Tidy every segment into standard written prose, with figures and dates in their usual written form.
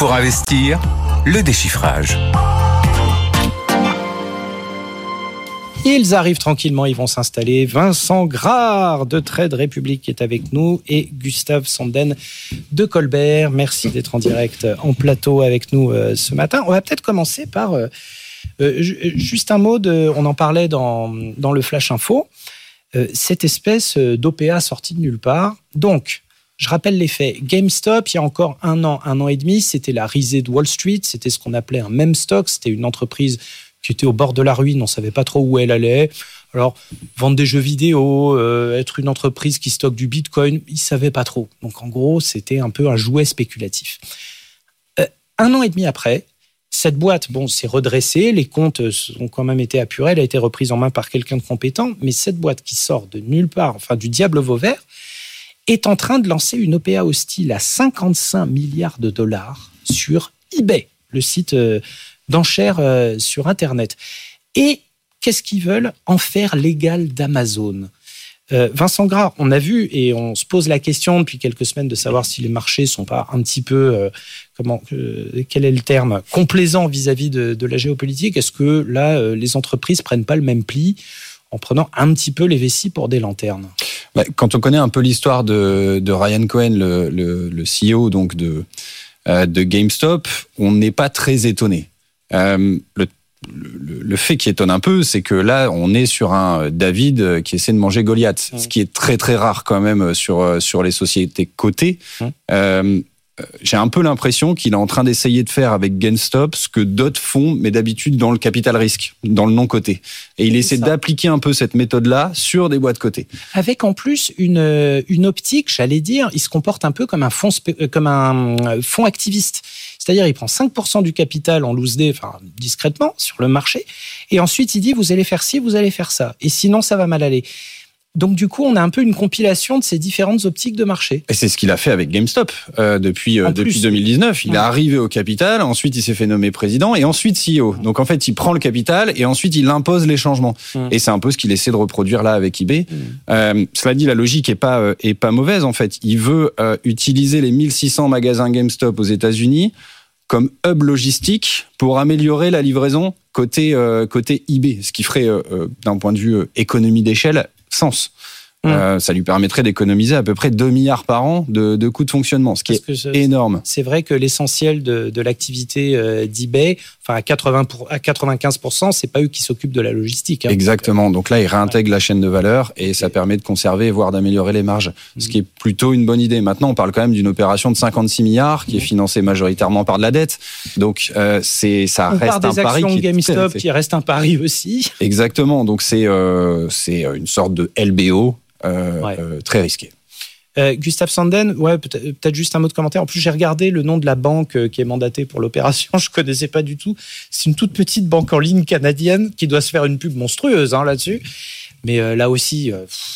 pour investir, le déchiffrage. Ils arrivent tranquillement, ils vont s'installer. Vincent Grard de Trade Republic est avec nous et Gustave Sanden de Colbert. Merci d'être en direct en plateau avec nous ce matin. On va peut-être commencer par juste un mot, on en parlait dans le Flash Info, cette espèce d'OPA sortie de nulle part. Donc, je rappelle les faits. GameStop, il y a encore un an et demi, c'était la risée de Wall Street, c'était ce qu'on appelait un meme stock, c'était une entreprise qui était au bord de la ruine, on ne savait pas trop où elle allait. Alors, vendre des jeux vidéo, être une entreprise qui stocke du Bitcoin, ils ne savaient pas trop. Donc, en gros, c'était un peu un jouet spéculatif. Un an et demi après, cette boîte s'est redressée, les comptes ont quand même été apurés, elle a été reprise en main par quelqu'un de compétent, mais cette boîte qui sort de nulle part, enfin du diable au Vauvert, est en train de lancer une OPA hostile à 55 milliards de dollars sur eBay, le site d'enchères sur Internet. Et qu'est-ce qu'ils veulent? En faire l'égal d'Amazon. Vincent Grard, on a vu et on se pose la question depuis quelques semaines de savoir si les marchés sont pas un petit peu, quel est le terme, complaisants vis-à-vis de la géopolitique. Est-ce que là, les entreprises prennent pas le même pli en prenant un petit peu les vessies pour des lanternes? Quand on connaît un peu l'histoire de Ryan Cohen, le CEO donc de GameStop, on n'est pas très étonné. Le fait qui étonne un peu, c'est que là, on est sur un David qui essaie de manger Goliath, ce qui est très très rare quand même sur les sociétés cotées. J'ai un peu l'impression qu'il est en train d'essayer de faire avec GameStop ce que d'autres font, mais d'habitude dans le capital risque, dans le non coté. Et il essaie d'appliquer un peu cette méthode-là sur des boîtes cotées. Avec en plus une optique, j'allais dire, il se comporte un peu comme un fonds activiste. C'est-à-dire, il prend 5% du capital en loose day, discrètement, sur le marché, et ensuite il dit, vous allez faire ci, vous allez faire ça, et sinon ça va mal aller. Donc du coup, on a un peu une compilation de ces différentes optiques de marché. Et c'est ce qu'il a fait avec GameStop depuis 2019. Il est arrivé au capital, ensuite il s'est fait nommer président et ensuite CEO. Donc en fait, il prend le capital et ensuite il impose les changements. Et c'est un peu ce qu'il essaie de reproduire là avec eBay. Cela dit, la logique est pas mauvaise en fait. Il veut utiliser les 1600 magasins GameStop aux États-Unis comme hub logistique pour améliorer la livraison côté eBay, ce qui ferait d'un point de vue économie d'échelle sens. Ça lui permettrait d'économiser à peu près 2 milliards par an de coûts de fonctionnement, ce qui est énorme. C'est vrai que l'essentiel de l'activité d'eBay, à 95%, c'est pas eux qui s'occupent de la logistique. Exactement. Donc là, ils réintègrent la chaîne de valeur et ça permet de conserver, voire d'améliorer les marges, ce qui est plutôt une bonne idée. Maintenant, on parle quand même d'une opération de 56 milliards qui est financée majoritairement par de la dette. Donc, ça reste un pari. On parle des actions GameStop qui reste un pari aussi. Exactement. Donc, c'est une sorte de LBO. Très risqué. Gustave Sanden, peut-être juste un mot de commentaire. En plus, j'ai regardé le nom de la banque qui est mandatée pour l'opération. Je ne connaissais pas du tout. C'est une toute petite banque en ligne canadienne qui doit se faire une pub monstrueuse là-dessus. Mais là aussi...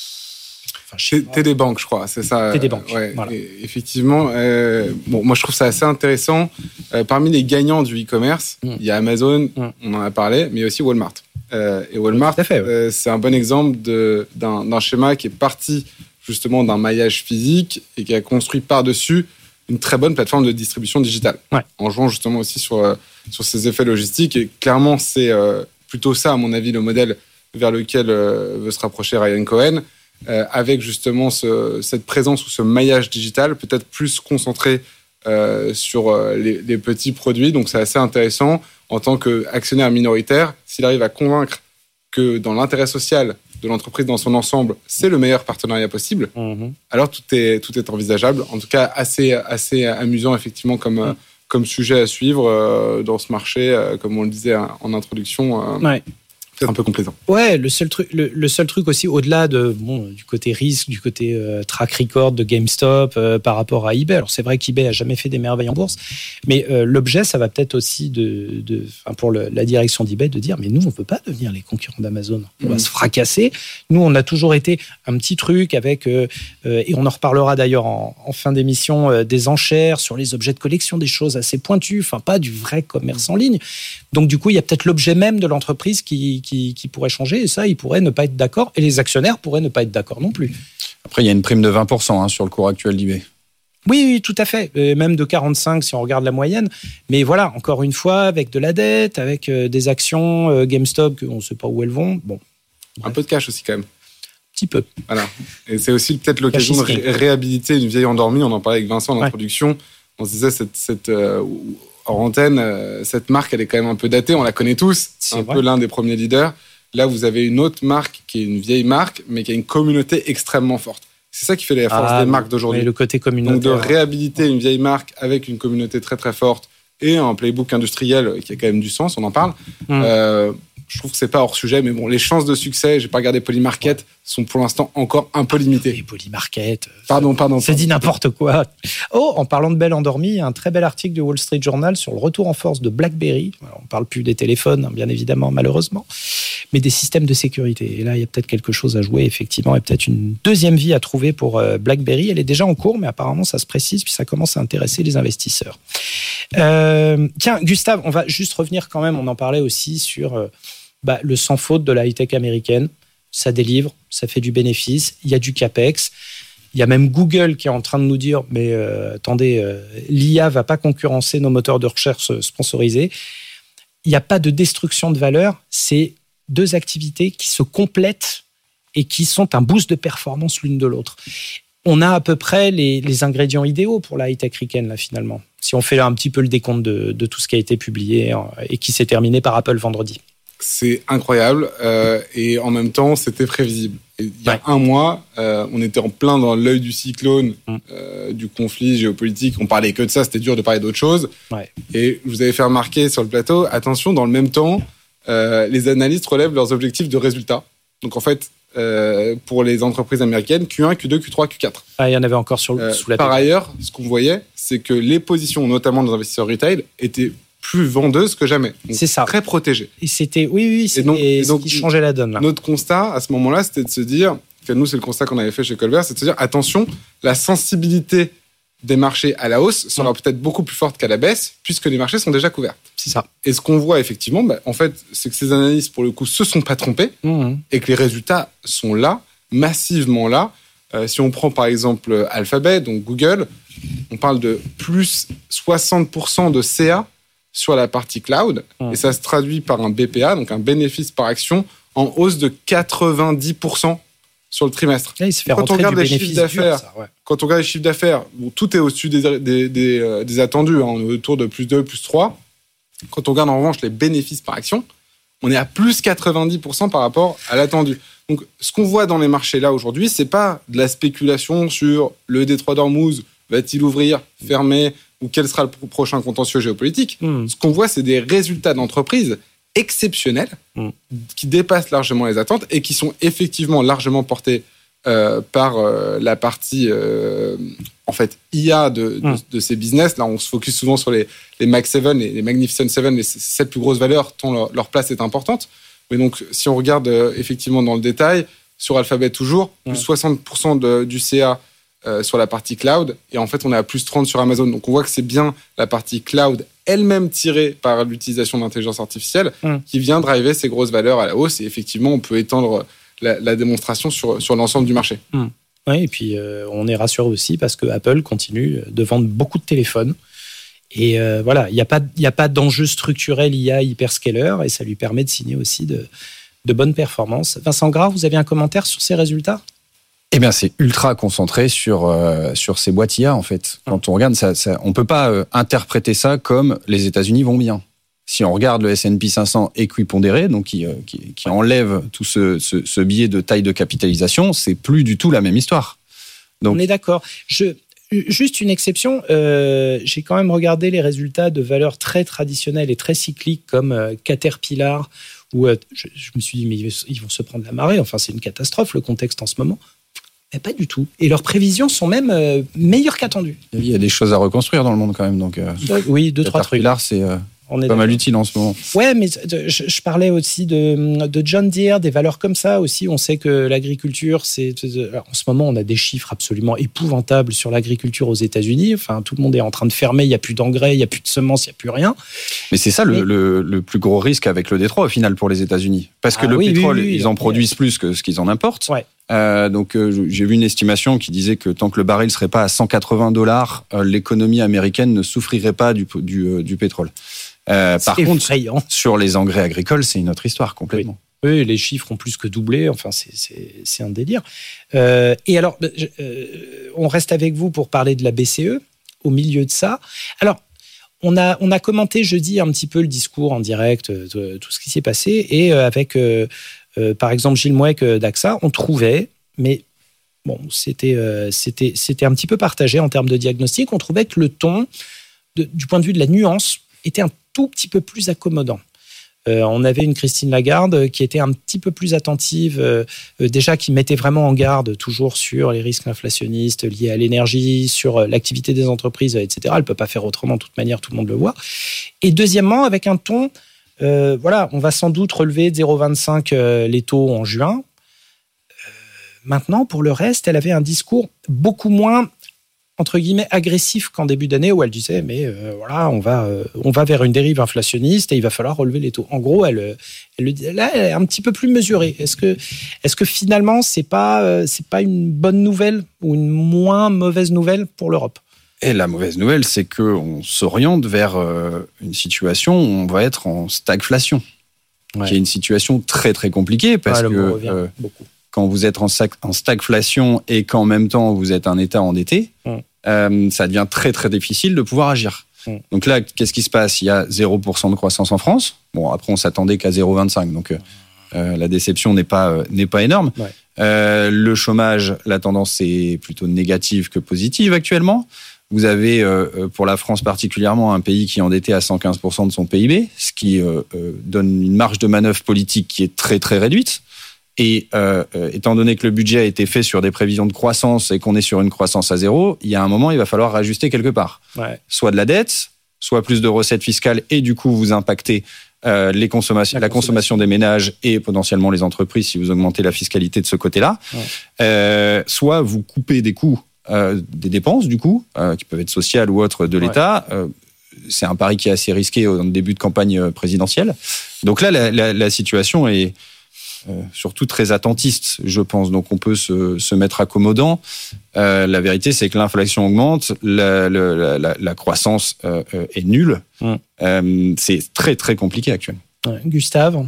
TD Bank, je crois, c'est ça. TD Bank, voilà. Effectivement. Moi, je trouve ça assez intéressant. Parmi les gagnants du e-commerce, il y a Amazon, on en a parlé, mais il y a aussi Walmart. Et Walmart, c'est un bon exemple d'un schéma qui est parti justement d'un maillage physique et qui a construit par-dessus une très bonne plateforme de distribution digitale, en jouant justement aussi sur ces effets logistiques. Et clairement, c'est plutôt ça, à mon avis, le modèle vers lequel veut se rapprocher Ryan Cohen, avec justement cette présence ou ce maillage digital peut-être plus concentré sur les petits produits. Donc c'est assez intéressant en tant qu'actionnaire minoritaire, s'il arrive à convaincre que dans l'intérêt social de l'entreprise dans son ensemble, c'est le meilleur partenariat possible, alors tout est envisageable. En tout cas, assez amusant effectivement comme sujet à suivre dans ce marché, comme on le disait en introduction. C'est un peu complaisant. Ouais, le seul truc aussi, au-delà du côté risque, du côté track record de GameStop par rapport à eBay. Alors c'est vrai qu'eBay a jamais fait des merveilles en bourse, mais l'objet, ça va peut-être aussi pour la direction d'eBay de dire, mais nous, on peut pas devenir les concurrents d'Amazon. On va se fracasser. Nous, on a toujours été un petit truc avec, et on en reparlera d'ailleurs en fin d'émission, des enchères sur les objets de collection, des choses assez pointues, pas du vrai commerce en ligne. Donc du coup, il y a peut-être l'objet même de l'entreprise qui pourrait changer, et ça, ils pourraient ne pas être d'accord, et les actionnaires pourraient ne pas être d'accord non plus. Après, il y a une prime de 20% sur le cours actuel d'eBay. Oui, tout à fait. Même de 45 si on regarde la moyenne. Mais voilà, encore une fois, avec de la dette, avec des actions GameStop, on ne sait pas où elles vont. Bon. Un peu de cash aussi quand même. Un petit peu. Voilà. Et c'est aussi peut-être l'occasion de réhabiliter une vieille endormie. On en parlait avec Vincent en introduction. On se disait hors antenne, cette marque, elle est quand même un peu datée. On la connaît tous. C'est peu l'un des premiers leaders. Là, vous avez une autre marque qui est une vieille marque, mais qui a une communauté extrêmement forte. C'est ça qui fait la force des marques d'aujourd'hui. Le côté communautaire. Donc de réhabiliter une vieille marque avec une communauté très très forte et un playbook industriel qui a quand même du sens, on en parle. Je trouve que c'est pas hors sujet, mais bon, les chances de succès, j'ai pas regardé Polymarket, sont pour l'instant encore un peu limitées. Et Polymarket. Pardon. C'est dit n'importe quoi. Oh, en parlant de belle endormie, il y a un très bel article du Wall Street Journal sur le retour en force de BlackBerry. Alors, on parle plus des téléphones, bien évidemment, malheureusement, mais des systèmes de sécurité. Et là, il y a peut-être quelque chose à jouer, effectivement, et peut-être une deuxième vie à trouver pour BlackBerry. Elle est déjà en cours, mais apparemment, ça se précise, puis ça commence à intéresser les investisseurs. Tiens, Gustave, on va juste revenir quand même, on en parlait aussi sur le sans faute de la high-tech américaine. Ça délivre, ça fait du bénéfice, il y a du capex. Il y a même Google qui est en train de nous dire mais attendez, l'IA va pas concurrencer nos moteurs de recherche sponsorisés. Il n'y a pas de destruction de valeur, c'est deux activités qui se complètent et qui sont un boost de performance l'une de l'autre. On a à peu près les ingrédients idéaux pour la high-tech ricaine, là, finalement. Si on fait un petit peu le décompte de tout ce qui a été publié et qui s'est terminé par Apple vendredi. C'est incroyable et en même temps, c'était prévisible. Et il y a un mois, on était en plein dans l'œil du cyclone du conflit géopolitique. On parlait que de ça, c'était dur de parler d'autre chose. Ouais. Et je vous avais fait remarquer sur le plateau, attention, dans le même temps, les analystes relèvent leurs objectifs de résultats. Donc en fait, pour les entreprises américaines, Q1, Q2, Q3, Q4. Il y en avait encore sous la table. Par ailleurs, ce qu'on voyait, c'est que les positions, notamment des investisseurs retail, étaient plus vendeuse que jamais. Donc, c'est ça. Très protégée. Et c'était, c'est ce qui changeait la donne. Là. Notre constat, à ce moment-là, c'était de se dire, nous, c'est le constat qu'on avait fait chez Colbert, c'est de se dire, attention, la sensibilité des marchés à la hausse sera peut-être beaucoup plus forte qu'à la baisse, puisque les marchés sont déjà couverts. C'est ça. Et ce qu'on voit, effectivement, en fait, c'est que ces analystes, pour le coup, se sont pas trompés, et que les résultats sont là, massivement là. Si on prend, par exemple, Alphabet, donc Google, on parle de plus 60% de CA sur la partie cloud, et ça se traduit par un BPA, donc un bénéfice par action, en hausse de 90% sur le trimestre. Là, quand on regarde les chiffres d'affaires, quand on regarde les chiffres d'affaires, tout est au-dessus des attendus, on est autour de plus 2, plus 3. Quand on regarde en revanche les bénéfices par action, on est à plus 90% par rapport à l'attendu. Donc, ce qu'on voit dans les marchés là aujourd'hui, c'est pas de la spéculation sur le détroit d'Ormuz, va-t-il ouvrir, fermer, ou quel sera le prochain contentieux géopolitique. Ce qu'on voit, c'est des résultats d'entreprises exceptionnels qui dépassent largement les attentes et qui sont effectivement largement portés par la partie en fait IA de ces business. Là, on se focus souvent sur les Mag 7 et les Magnificent 7, les 7 plus grosses valeurs, tant leur place est importante. Mais donc, si on regarde effectivement dans le détail, sur Alphabet toujours, plus 60% du CA sur la partie cloud, et en fait on est à plus 30 sur Amazon. Donc on voit que c'est bien la partie cloud elle-même tirée par l'utilisation d'intelligence artificielle qui vient driver ces grosses valeurs à la hausse, et effectivement on peut étendre la démonstration sur l'ensemble du marché. Oui, et puis on est rassuré aussi parce que Apple continue de vendre beaucoup de téléphones, et voilà, il n'y a pas d'enjeu structurel IA hyperscaler, et ça lui permet de signer aussi de bonnes performances. Vincent Gras, vous avez un commentaire sur ces résultats ? Eh bien, c'est ultra concentré sur ces boîtes IA, en fait. Quand on regarde ça, on peut pas interpréter ça comme les États-Unis vont bien. Si on regarde le S&P 500 équipondéré, donc qui enlève tout ce biais de taille de capitalisation, c'est plus du tout la même histoire. Donc, on est d'accord. Juste une exception, j'ai quand même regardé les résultats de valeurs très traditionnelles et très cycliques comme Caterpillar, où je me suis dit, mais ils vont se prendre la marée. Enfin, c'est une catastrophe, le contexte en ce moment. Mais pas du tout. Et leurs prévisions sont même meilleures qu'attendues. Il y a des choses à reconstruire dans le monde quand même. Donc, oui, 2-3 trucs. Caterpillar, c'est On est pas mal utile en ce moment. Ouais, mais je parlais aussi de John Deere, des valeurs comme ça aussi. On sait que l'agriculture, alors, en ce moment, on a des chiffres absolument épouvantables sur l'agriculture aux États-Unis. Enfin, tout le monde est en train de fermer. Il n'y a plus d'engrais, il n'y a plus de semences, il n'y a plus rien. Mais c'est ça le plus gros risque avec le détroit au final pour les États-Unis, parce que pétrole, ils en produisent plus que ce qu'ils en importent. Ouais. Donc j'ai vu une estimation qui disait que tant que le baril serait pas à $180, l'économie américaine ne souffrirait pas du pétrole. Par contre, sur les engrais agricoles, c'est une autre histoire complètement. Oui, les chiffres ont plus que doublé. Enfin, c'est un délire. Et alors, on reste avec vous pour parler de la BCE. Au milieu de ça, alors on a commenté jeudi un petit peu le discours en direct, tout ce qui s'est passé, et avec par exemple Gilles Mouek d'AXA, on trouvait, mais bon, c'était un petit peu partagé en termes de diagnostic. On trouvait que le ton, du point de vue de la nuance, était un tout petit peu plus accommodant. On avait une Christine Lagarde qui était un petit peu plus attentive, déjà qui mettait vraiment en garde toujours sur les risques inflationnistes liés à l'énergie, sur l'activité des entreprises, etc. Elle ne peut pas faire autrement, de toute manière, tout le monde le voit. Et deuxièmement, avec un ton, on va sans doute relever de 0,25 les taux en juin. Maintenant, pour le reste, elle avait un discours beaucoup moins, entre guillemets, agressif qu'en début d'année, où elle disait, mais on va vers une dérive inflationniste et il va falloir relever les taux. En gros, elle est un petit peu plus mesurée. Est-ce que finalement, c'est pas une bonne nouvelle ou une moins mauvaise nouvelle pour l'Europe ? Et la mauvaise nouvelle, c'est qu'on s'oriente vers une situation où on va être en stagflation, qui est une situation très très compliquée, parce que quand vous êtes en stagflation et qu'en même temps vous êtes un État endetté, ça devient très très difficile de pouvoir agir. Donc là, qu'est-ce qui se passe ? Il y a 0% de croissance en France. Bon, après on s'attendait qu'à 0,25, donc la déception n'est pas énorme. Ouais. Le chômage, la tendance est plutôt négative que positive actuellement. Vous avez, pour la France particulièrement, un pays qui est endetté à 115% de son PIB, ce qui donne une marge de manœuvre politique qui est très très réduite. Et étant donné que le budget a été fait sur des prévisions de croissance et qu'on est sur une croissance à zéro, il y a un moment, il va falloir rajuster quelque part. Ouais. Soit de la dette, soit plus de recettes fiscales, et du coup, vous impactez la consommation des ménages et potentiellement les entreprises si vous augmentez la fiscalité de ce côté-là. Ouais. Soit vous coupez des coûts, des dépenses, du coup, qui peuvent être sociales ou autres de l'État. C'est un pari qui est assez risqué au début de campagne présidentielle. Donc là, la situation est surtout très attentiste, je pense. Donc on peut se mettre accommodant. La vérité, c'est que l'inflation augmente, la croissance est nulle. C'est très très compliqué actuellement. Gustave ?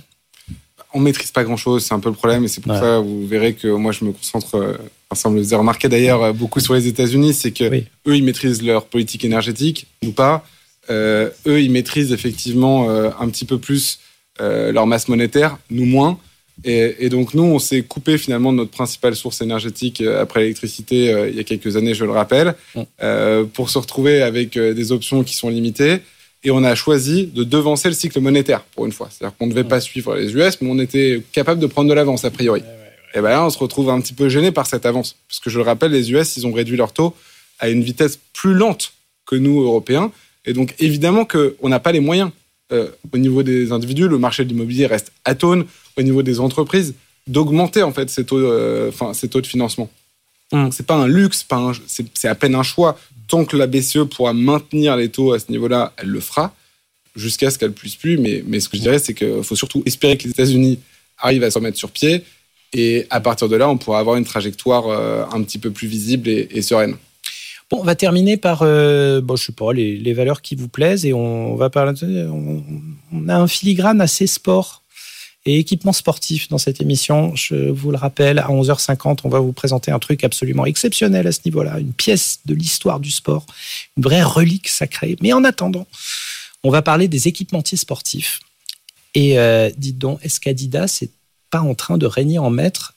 On maîtrise pas grand-chose, c'est un peu le problème, et c'est pour ça vous verrez que moi je me concentre, ça me le faisait remarquer d'ailleurs beaucoup sur les États-Unis, c'est que eux ils maîtrisent leur politique énergétique, nous pas. Eux ils maîtrisent effectivement un petit peu plus leur masse monétaire, nous moins. Et donc nous, on s'est coupé finalement de notre principale source énergétique après l'électricité il y a quelques années, je le rappelle, pour se retrouver avec des options qui sont limitées. Et on a choisi de devancer le cycle monétaire pour une fois. C'est-à-dire qu'on ne devait pas suivre les US, mais on était capable de prendre de l'avance a priori. Et bien là, on se retrouve un petit peu gêné par cette avance. Parce que je le rappelle, les US, ils ont réduit leur taux à une vitesse plus lente que nous, Européens. Et donc évidemment qu'on n'a pas les moyens. Au niveau des individus, le marché de l'immobilier reste atone. Au niveau des entreprises, d'augmenter en fait ces taux de financement. Donc c'est pas un luxe, c'est à peine un choix. Tant que la BCE pourra maintenir les taux à ce niveau-là, elle le fera, jusqu'à ce qu'elle puisse plus. Mais ce que je dirais, c'est qu'il faut surtout espérer que les États-Unis arrivent à se remettre sur pied, et à partir de là, on pourra avoir une trajectoire un petit peu plus visible et sereine. Bon, on va terminer par, je sais pas, les valeurs qui vous plaisent, et on va parler. On a un filigrane assez sport et équipement sportif dans cette émission. Je vous le rappelle, à 11h50, on va vous présenter un truc absolument exceptionnel à ce niveau-là, une pièce de l'histoire du sport, une vraie relique sacrée. Mais en attendant, on va parler des équipementiers sportifs. Et dites donc, est-ce qu'Adidas n'est pas en train de régner en maître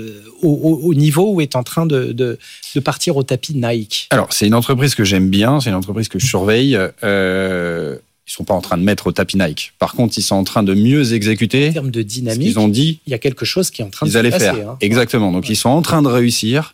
au niveau où est en train de partir au tapis Nike? Alors, c'est une entreprise que j'aime bien, c'est une entreprise que je surveille. Ils sont pas en train de mettre au tapis Nike. Par contre, ils sont en train de mieux exécuter. En termes de dynamique, ce qu'ils ont dit, il y a quelque chose qui est en train de se passer. Ils allaient faire. Exactement. Donc, ils sont en train de réussir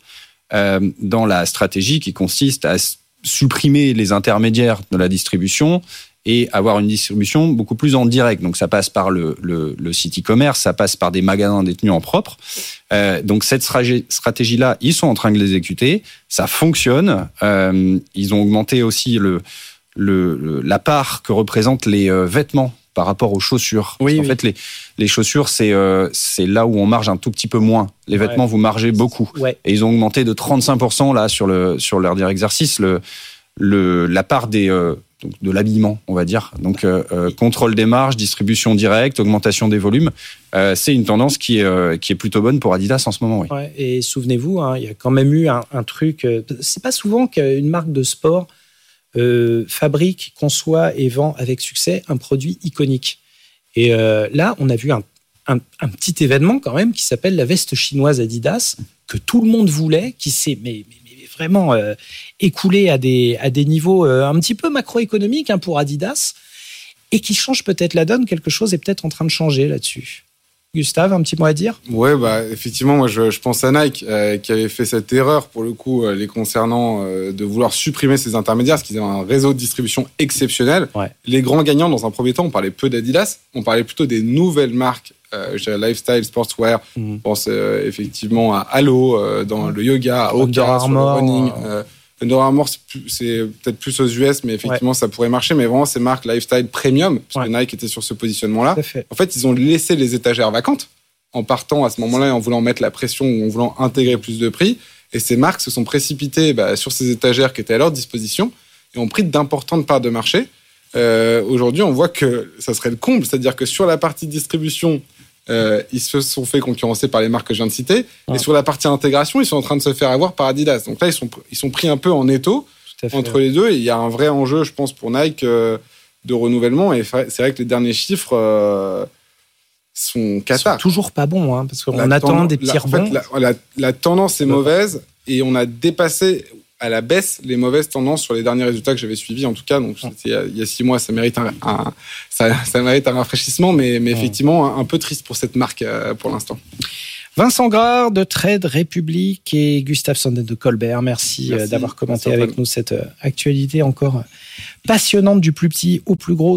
dans la stratégie qui consiste à supprimer les intermédiaires de la distribution et avoir une distribution beaucoup plus en direct. Donc ça passe par le site e-commerce, ça passe par des magasins détenus en propre. Donc cette stratégie-là, ils sont en train de l'exécuter. Ça fonctionne. Ils ont augmenté aussi la part que représentent les vêtements par rapport aux chaussures. Oui, en fait, les chaussures, c'est là où on marge un tout petit peu moins. Les vêtements, vous margez beaucoup. Ouais. Et ils ont augmenté de 35% là sur leur dernier exercice la part de l'habillement, on va dire. Donc contrôle des marges, distribution directe, augmentation des volumes. C'est une tendance qui est plutôt bonne pour Adidas en ce moment. Oui. Ouais, et souvenez-vous, il y a quand même eu un truc. C'est pas souvent qu'une marque de sport fabrique, conçoit et vend avec succès un produit iconique. Et là, on a vu un petit événement quand même qui s'appelle la veste chinoise Adidas, que tout le monde voulait, qui s'est mais vraiment écoulé à des niveaux un petit peu macroéconomiques pour Adidas, et qui change peut-être la donne. Quelque chose est peut-être en train de changer là-dessus. Gustave, un petit mot à dire ? Ouais, effectivement, moi je pense à Nike qui avait fait cette erreur pour le coup les concernant de vouloir supprimer ces intermédiaires parce qu'ils avaient un réseau de distribution exceptionnel. Ouais. Les grands gagnants, dans un premier temps, on parlait peu d'Adidas, on parlait plutôt des nouvelles marques, lifestyle, sportswear. Je pense effectivement à Halo dans le yoga, à Oka sur le running. Under Armour, c'est peut-être plus aux US, mais effectivement, ça pourrait marcher. Mais vraiment, ces marques lifestyle premium, parce que Nike était sur ce positionnement-là. En fait, ils ont laissé les étagères vacantes en partant à ce moment-là et en voulant mettre la pression ou en voulant intégrer plus de prix. Et ces marques se sont précipitées sur ces étagères qui étaient à leur disposition et ont pris d'importantes parts de marché. Aujourd'hui, on voit que ça serait le comble. C'est-à-dire que sur la partie distribution, ils se sont fait concurrencer par les marques que je viens de citer. Et sur la partie intégration, ils sont en train de se faire avoir par Adidas. Donc là, ils sont pris un peu en étau entre les deux. Et il y a un vrai enjeu, je pense, pour Nike de renouvellement. Et c'est vrai que les derniers chiffres sont cata. Ils sont toujours pas bons, parce qu'on attend des petits rebonds. En fait, la tendance est mauvaise et on a dépassé à la baisse les mauvaises tendances sur les derniers résultats que j'avais suivis, en tout cas. Donc, c'était il y a 6 mois, ça mérite ça mérite un rafraîchissement, mais effectivement, un peu triste pour cette marque pour l'instant. Vincent Grard de Trade Republic et Gustave Sanden de Colbert, merci d'avoir commenté avec nous cette actualité encore passionnante du plus petit au plus gros.